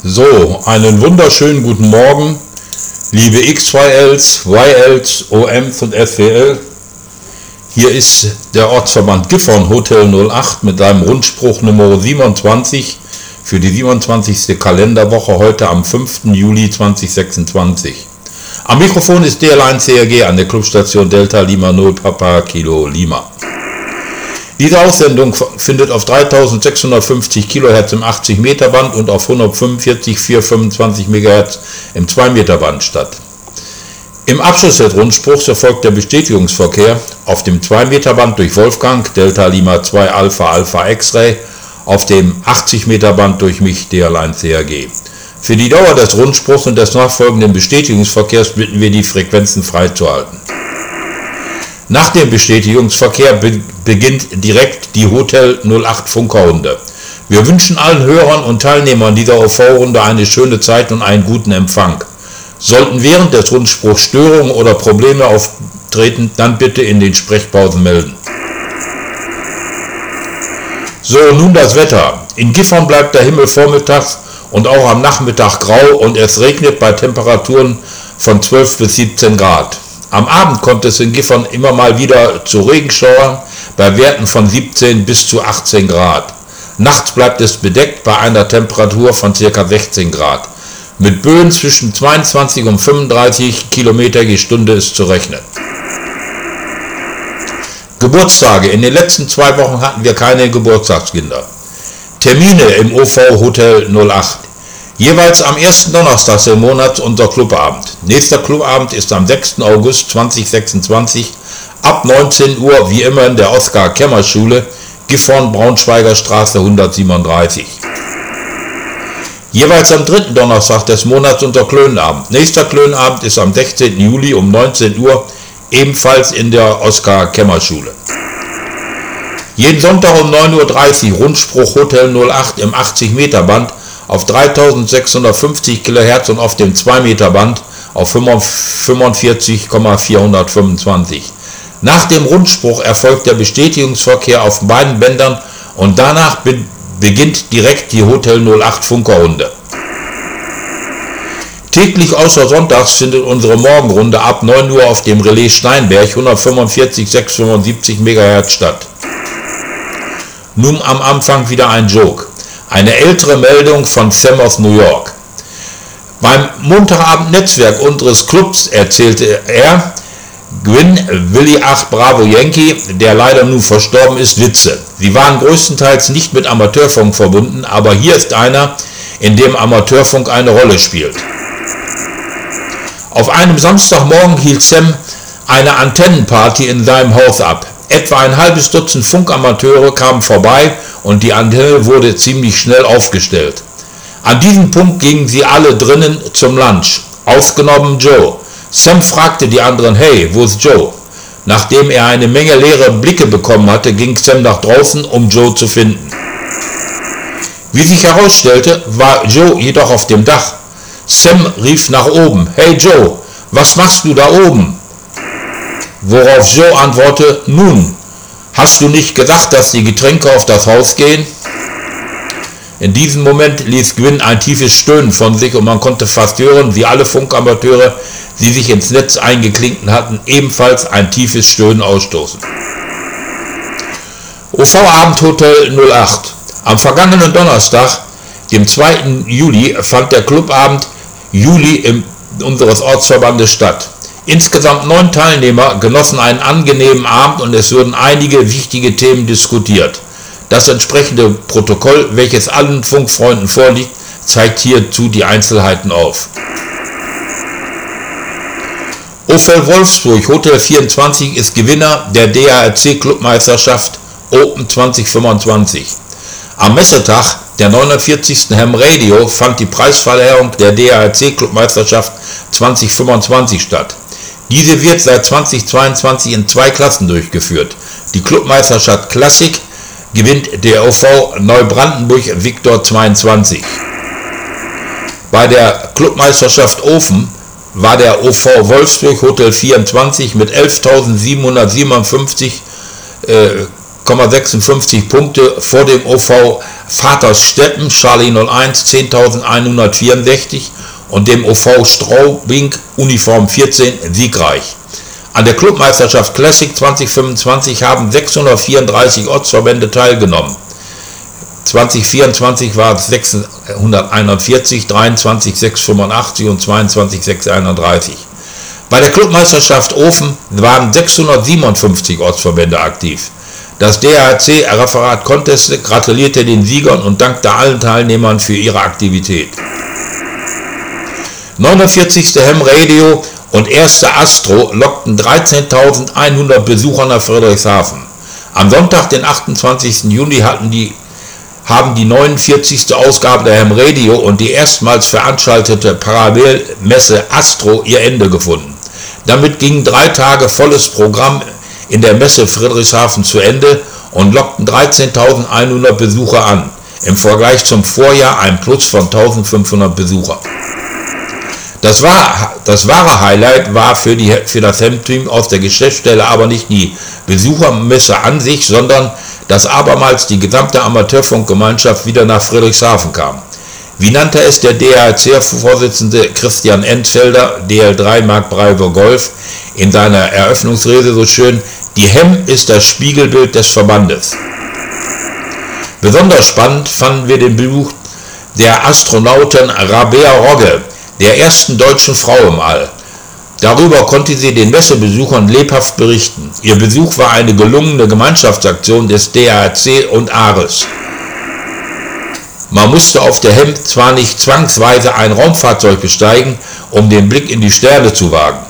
So, einen wunderschönen guten Morgen, liebe X2Ls, YLs, OMs und SWL. Hier ist der Ortsverband Gifhorn Hotel 08 mit seinem Rundspruch Nummer 27 für die 27. Kalenderwoche heute am 5. Juli 2026. Am Mikrofon ist DL1 CRG an der Clubstation Delta Lima 0 Papa Kilo Lima. Diese Aussendung findet auf 3650 kHz im 80 Meter Band und auf 145,425 MHz im 2 Meter Band statt. Im Abschluss des Rundspruchs erfolgt der Bestätigungsverkehr auf dem 2 Meter Band durch Wolfgang, Delta Lima 2 Alpha Alpha X-Ray, auf dem 80 Meter Band durch mich, DL1 CRG. Für die Dauer des Rundspruchs und des nachfolgenden Bestätigungsverkehrs bitten wir, die Frequenzen freizuhalten. Nach dem Bestätigungsverkehr beginnt direkt die Hotel 08 Funkerrunde. Wir wünschen allen Hörern und Teilnehmern dieser OV-Runde eine schöne Zeit und einen guten Empfang. Sollten während des Rundspruchs Störungen oder Probleme auftreten, dann bitte in den Sprechpausen melden. So, nun das Wetter. In Gifhorn bleibt der Himmel vormittags und auch am Nachmittag grau und es regnet bei Temperaturen von 12 bis 17 Grad. Am Abend kommt es in Gifhorn immer mal wieder zu Regenschauern bei Werten von 17 bis zu 18 Grad. Nachts bleibt es bedeckt bei einer Temperatur von ca. 16 Grad. Mit Böen zwischen 22 und 35 Kilometer die Stunde ist zu rechnen. Geburtstage. In den letzten 2 Wochen hatten wir keine Geburtstagskinder. Termine im OV Hotel 08. Jeweils am ersten Donnerstag des Monats unser Clubabend. Nächster Clubabend ist am 6. August 2026 ab 19 Uhr wie immer in der Oskar-Kämmer-Schule, Gifhorn, Braunschweiger Straße 137. Jeweils am 3. Donnerstag des Monats unser Klönabend. Nächster Klönabend ist am 16. Juli um 19 Uhr, ebenfalls in der Oskar-Kämmer-Schule. Jeden Sonntag um 9:30 Uhr Rundspruch Hotel 08 im 80 Meter Band auf 3650 kHz und auf dem 2 Meter Band auf 45,425. Nach dem Rundspruch erfolgt der Bestätigungsverkehr auf beiden Bändern und danach beginnt direkt die Hotel 08 Funkerrunde. Täglich außer sonntags findet unsere Morgenrunde ab 9 Uhr auf dem Relais Steinberg 145,675 MHz statt. Nun am Anfang wieder ein Joke. Eine ältere Meldung von Sam aus New York. Beim Montagabend-Netzwerk unseres Clubs erzählte er, Gwyn, Willi 8 Bravo Yankee, der leider nun verstorben ist, Witze. Sie waren größtenteils nicht mit Amateurfunk verbunden, aber hier ist einer, in dem Amateurfunk eine Rolle spielt. Auf einem Samstagmorgen hielt Sam eine Antennenparty in seinem Haus ab. Etwa ein halbes Dutzend Funkamateure kamen vorbei und die Antenne wurde ziemlich schnell aufgestellt. An diesem Punkt gingen sie alle drinnen zum Lunch, ausgenommen Joe. Sam fragte die anderen, hey, wo ist Joe? Nachdem er eine Menge leere Blicke bekommen hatte, ging Sam nach draußen, um Joe zu finden. Wie sich herausstellte, war Joe jedoch auf dem Dach. Sam rief nach oben, hey Joe, was machst du da oben? Worauf Joe antwortete, nun, hast du nicht gedacht, dass die Getränke auf das Haus gehen? In diesem Moment ließ Gwyn ein tiefes Stöhnen von sich und man konnte fast hören, wie alle Funkamateure, die sich ins Netz eingeklinkt hatten, ebenfalls ein tiefes Stöhnen ausstoßen. OV-Abend Hotel 08. Am vergangenen Donnerstag, dem 2. Juli, fand der Clubabend Juli unseres Ortsverbandes statt. Insgesamt 9 Teilnehmer genossen einen angenehmen Abend und es wurden einige wichtige Themen diskutiert. Das entsprechende Protokoll, welches allen Funkfreunden vorliegt, zeigt hierzu die Einzelheiten auf. OV Wolfsburg Hotel 24 ist Gewinner der DARC Clubmeisterschaft Open 2025. Am Messetag der 49. Ham Radio fand die Preisverleihung der DARC Clubmeisterschaft 2025 statt. Diese wird seit 2022 in 2 Klassen durchgeführt. Die Clubmeisterschaft Classic gewinnt der OV Neubrandenburg Victor 22. Bei der Clubmeisterschaft Ofen war der OV Wolfsburg Hotel 24 mit 11.757,86 11,56 Punkte vor dem OV Vaterstetten Charlie 01 10.164 und dem OV Straubing Uniform 14 siegreich. An der Clubmeisterschaft Classic 2025 haben 634 Ortsverbände teilgenommen. 2024 waren es 641, 23 685 und 22 631. Bei der Clubmeisterschaft Ofen waren 657 Ortsverbände aktiv. Das DARC-Referat Contest gratulierte den Siegern und dankte allen Teilnehmern für ihre Aktivität. 49. Ham Radio und 1. Astro lockten 13.100 Besucher nach Friedrichshafen. Am Sonntag, den 28. Juni, haben die 49. Ausgabe der Ham Radio und die erstmals veranstaltete Parallelmesse Astro ihr Ende gefunden. Damit gingen 3 Tage volles Programm in der Messe Friedrichshafen zu Ende und lockten 13.100 Besucher an. Im Vergleich zum Vorjahr ein Plus von 1.500 Besucher. Das wahre Highlight war für das Ham-Team aus der Geschäftsstelle aber nicht die Besuchermesse an sich, sondern dass abermals die gesamte Amateurfunkgemeinschaft wieder nach Friedrichshafen kam. Wie nannte es der DARC-Vorsitzende Christian Entfelder, DL3 Mark Bravo Golf, in seiner Eröffnungsrede so schön: Die Ham ist das Spiegelbild des Verbandes. Besonders spannend fanden wir den Besuch der Astronautin Rabea Rogge, der ersten deutschen Frau im All. Darüber konnte sie den Messebesuchern lebhaft berichten. Ihr Besuch war eine gelungene Gemeinschaftsaktion des DARC und ARES. Man musste auf der Ham zwar nicht zwangsweise ein Raumfahrzeug besteigen, um den Blick in die Sterne zu wagen.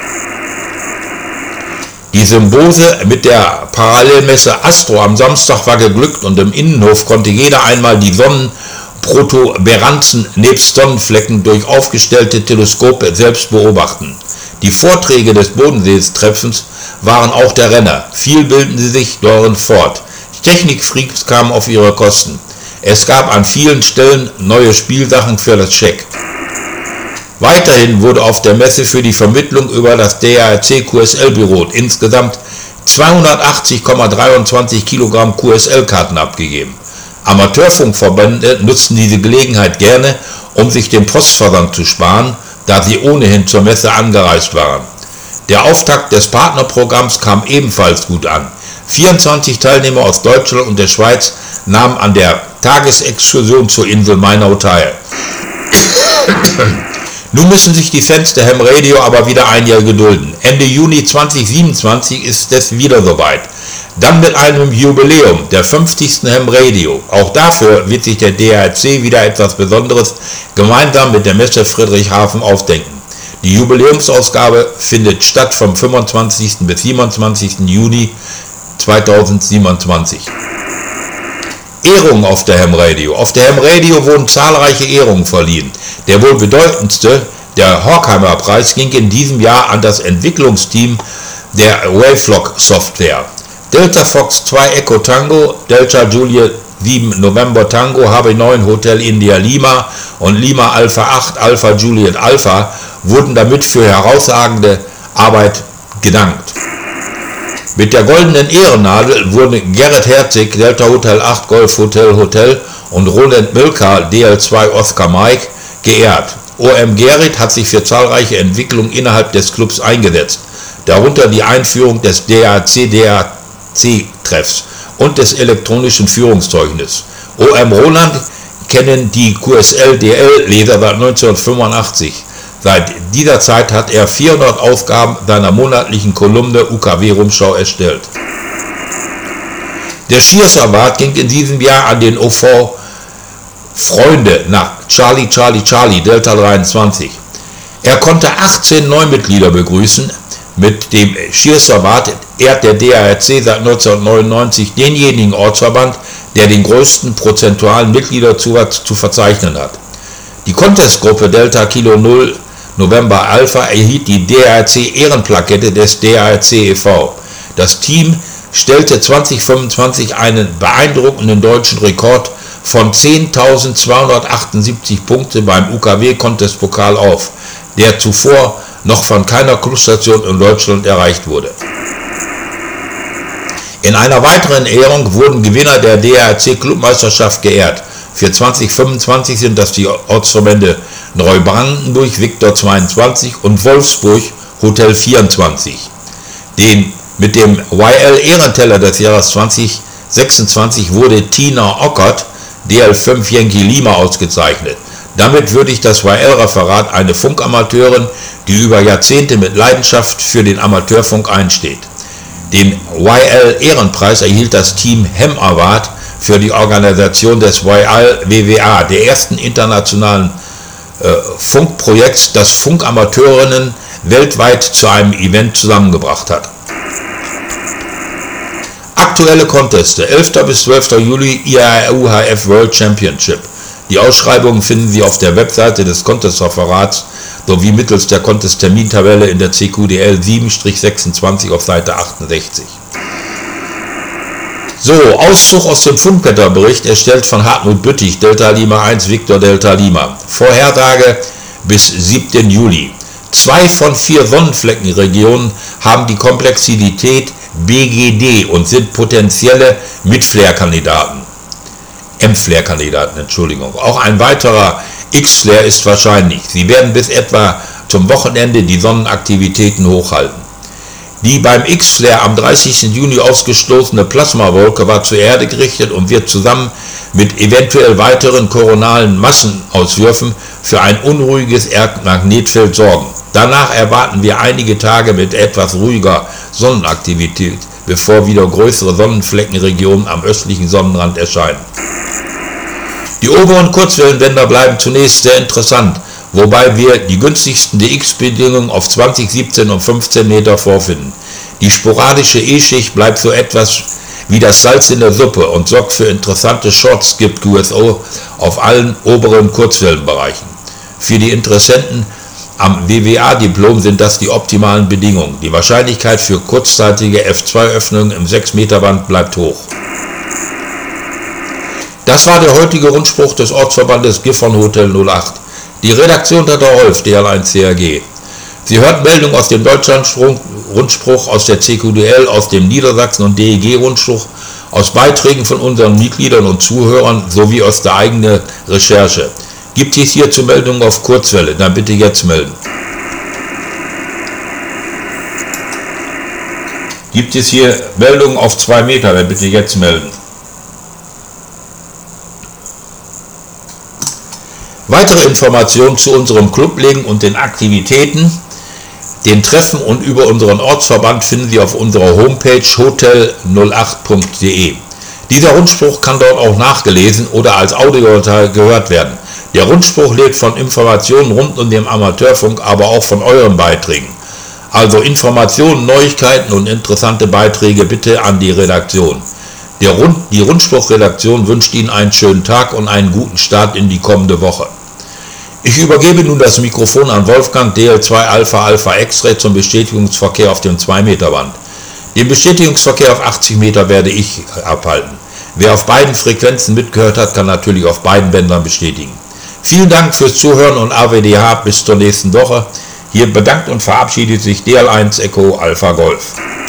Die Symbiose mit der Parallelmesse Astro am Samstag war geglückt und im Innenhof konnte jeder einmal die Sonnenprotuberanzen nebst Sonnenflecken durch aufgestellte Teleskope selbst beobachten. Die Vorträge des Bodenseetreffens waren auch der Renner. Viel bilden sie sich darin fort. Technikfreaks kamen auf ihre Kosten. Es gab an vielen Stellen neue Spielsachen für das Scheck. Weiterhin wurde auf der Messe für die Vermittlung über das DARC QSL-Büro insgesamt 280,23 Kilogramm QSL-Karten abgegeben. Amateurfunkverbände nutzten diese Gelegenheit gerne, um sich den Postversand zu sparen, da sie ohnehin zur Messe angereist waren. Der Auftakt des Partnerprogramms kam ebenfalls gut an. 24 Teilnehmer aus Deutschland und der Schweiz nahmen an der Tagesexkursion zur Insel Mainau teil. Nun müssen sich die Fans der Ham Radio aber wieder ein Jahr gedulden. Ende Juni 2027 ist es wieder soweit. Dann mit einem Jubiläum, der 50. Ham Radio. Auch dafür wird sich der DARC wieder etwas Besonderes gemeinsam mit der Messe Friedrichshafen ausdenken. Die Jubiläumsausgabe findet statt vom 25. bis 27. Juni 2027. Ehrungen auf der Ham Radio. Auf der Ham Radio wurden zahlreiche Ehrungen verliehen. Der wohl bedeutendste, der Horkheimer-Preis, ging in diesem Jahr an das Entwicklungsteam der Wavelock Software. Delta Fox 2 Echo Tango, Delta Juliet 7 November Tango, HB9 Hotel India Lima und Lima Alpha 8 Alpha Juliet Alpha wurden damit für herausragende Arbeit gedankt. Mit der goldenen Ehrennadel wurden Gerrit Herzig, Delta Hotel 8 Golf Hotel Hotel und Roland Milka, DL2 Oscar Mike, geehrt. OM Gerrit hat sich für zahlreiche Entwicklungen innerhalb des Clubs eingesetzt, darunter die Einführung des DAC-Treffs und des elektronischen Führungszeugnisses. OM Roland kennen die QSL-DL-Leser seit 1985. Seit dieser Zeit hat er 400 Ausgaben seiner monatlichen Kolumne UKW-Rundschau erstellt. Der Shears Award ging in diesem Jahr an den OV Freunde nach Charlie Charlie Charlie Delta 23. Er konnte 18 Neumitglieder begrüßen. Mit dem Shears Award ehrt der DARC seit 1999 denjenigen Ortsverband, der den größten prozentualen Mitgliederzuwachs zu verzeichnen hat. Die Contestgruppe Delta Kilo 0 November Alpha erhielt die DARC-Ehrenplakette des DARC e.V. Das Team stellte 2025 einen beeindruckenden deutschen Rekord von 10.278 Punkte beim UKW-Contest-Pokal auf, der zuvor noch von keiner Clubstation in Deutschland erreicht wurde. In einer weiteren Ehrung wurden Gewinner der DRC Clubmeisterschaft geehrt. Für 2025 sind das die Ortsverbände Neubrandenburg, Victor 22 und Wolfsburg, Hotel 24. Mit dem YL Ehrenteller des Jahres 2026 wurde Tina Ockert, DL5 Yankee Lima, ausgezeichnet. Damit würdigt das YL-Referat eine Funkamateurin, die über Jahrzehnte mit Leidenschaft für den Amateurfunk einsteht. Den YL-Ehrenpreis erhielt das Team Hem Award für die Organisation des YL-WWA, der ersten internationalen Funkprojekts, das Funkamateurinnen weltweit zu einem Event zusammengebracht hat. Aktuelle Conteste: 11. bis 12. Juli IAU-HF World Championship. Die Ausschreibungen finden Sie auf der Webseite des Contest-Referats sowie mittels der Contest-Termintabelle in der CQDL 7-26 auf Seite 68. So, Auszug aus dem Funkwetterbericht, erstellt von Hartmut Büttig, Delta Lima 1, Victor Delta Lima. Vorhersage bis 7. Juli. 2 von 4 Sonnenfleckenregionen haben die Komplexität BGD und sind potenzielle M-Flare-Kandidaten, Entschuldigung. Auch ein weiterer X-Flare ist wahrscheinlich. Sie werden bis etwa zum Wochenende die Sonnenaktivitäten hochhalten. Die beim X-Flare am 30. Juni ausgestoßene Plasmawolke war zur Erde gerichtet und wird zusammen mit eventuell weiteren koronalen Massenauswürfen für ein unruhiges Erdmagnetfeld sorgen. Danach erwarten wir einige Tage mit etwas ruhiger Sonnenaktivität, bevor wieder größere Sonnenfleckenregionen am östlichen Sonnenrand erscheinen. Die oberen Kurzwellenbänder bleiben zunächst sehr interessant, wobei wir die günstigsten DX-Bedingungen auf 20, 17 und 15 Meter vorfinden. Die sporadische E-Schicht bleibt so etwas wie das Salz in der Suppe und sorgt für interessante Short-Skip-QSO auf allen oberen Kurzwellenbereichen. Für die Interessenten am WWA-Diplom sind das die optimalen Bedingungen. Die Wahrscheinlichkeit für kurzzeitige F2-Öffnungen im 6-Meter-Band bleibt hoch. Das war der heutige Rundspruch des Ortsverbandes Gifhorn Hotel 08. Die Redaktion hat der Rolf, DL1 CRG. Sie hört Meldungen aus dem Deutschland-Rundspruch, aus der CQDL, aus dem Niedersachsen- und DEG-Rundspruch, aus Beiträgen von unseren Mitgliedern und Zuhörern sowie aus der eigenen Recherche. Gibt es hierzu Meldungen auf Kurzwelle? Dann bitte jetzt melden. Gibt es hier Meldungen auf 2 Meter? Dann bitte jetzt melden. Weitere Informationen zu unserem Clubleben und den Aktivitäten, den Treffen und über unseren Ortsverband finden Sie auf unserer Homepage hotel08.de. Dieser Rundspruch kann dort auch nachgelesen oder als Audiodatei gehört werden. Der Rundspruch lebt von Informationen rund um den Amateurfunk, aber auch von euren Beiträgen. Also Informationen, Neuigkeiten und interessante Beiträge bitte an die Redaktion. Die Rundspruchredaktion wünscht Ihnen einen schönen Tag und einen guten Start in die kommende Woche. Ich übergebe nun das Mikrofon an Wolfgang, DL2 Alpha Alpha X-Ray, zum Bestätigungsverkehr auf dem 2-Meter-Band. Den Bestätigungsverkehr auf 80 Meter werde ich abhalten. Wer auf beiden Frequenzen mitgehört hat, kann natürlich auf beiden Bändern bestätigen. Vielen Dank fürs Zuhören und AWDH bis zur nächsten Woche. Hier bedankt und verabschiedet sich DL1 Echo Alpha Golf.